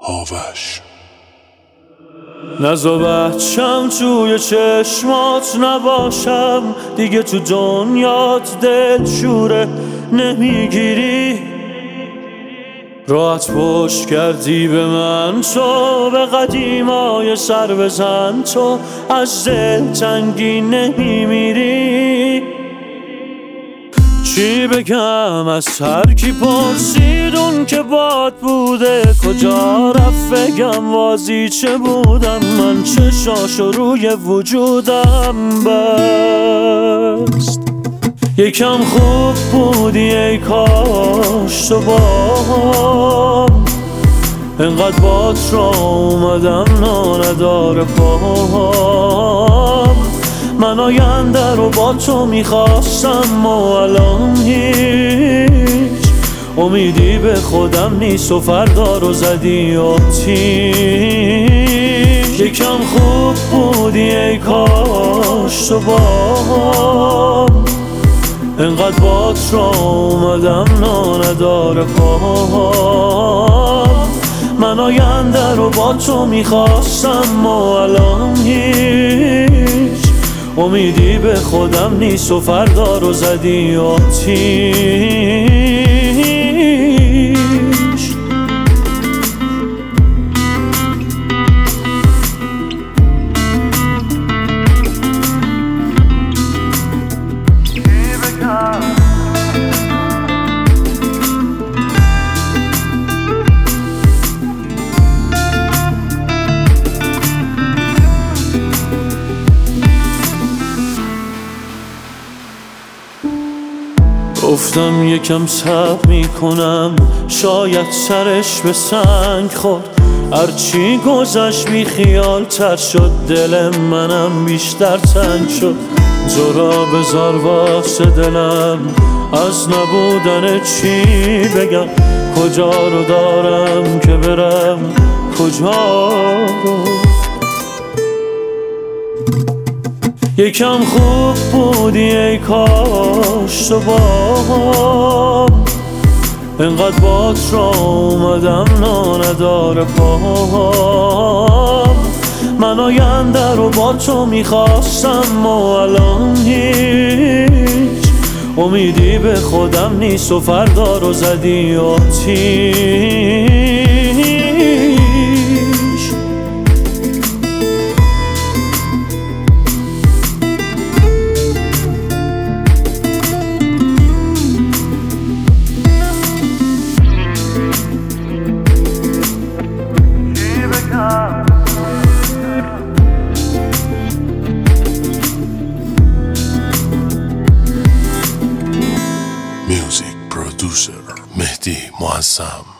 آوش. نزا بچم توی چشمات نباشم دیگه، تو دنیات دلشوره نمیگیری. راحت پشت کردی به من، تو به قدیمای سر بزن، تو از دل تنگی نمیمیری. چی بگم از هر کی پرسید اون که باد بوده کجا رفت، بگم وازیچه بودم من، چشاشو روی وجودم بست. یکم خوب بودی ای کاش تو باهم، انقدر بات را اومدم نداره پاهم. من آینده رو با تو میخواستم و الان هیچ امیدی به خودم نیست و فردا رو زدی آتیش. یکم خوب بودی ای کاش تو باهم، انقدر بات را اومدم نداره پاهم. من آینده رو با تو میخواستم و الان هیچ امیدی به خودم نیست و فردا رو زدی آتیش. گفتم یکم صبر میکنم، شاید سرش به سنگ خورد. هرچی گذشت بی خیال تر شد، دل منم بیشتر تنگ شد. تو را بذار واسه دلم، از نبودن چی بگم، کجا رو دارم که برم کجا رو. یکم خوب بودی ای کاش تو باهم، انقدر بات را اومدم نداره پاهم. من آینده رو با تو میخواستم و الان هیچ امیدی به خودم نیست و فردا رو زدی آتیش. میوزیک پرودوسر مهدی معظم.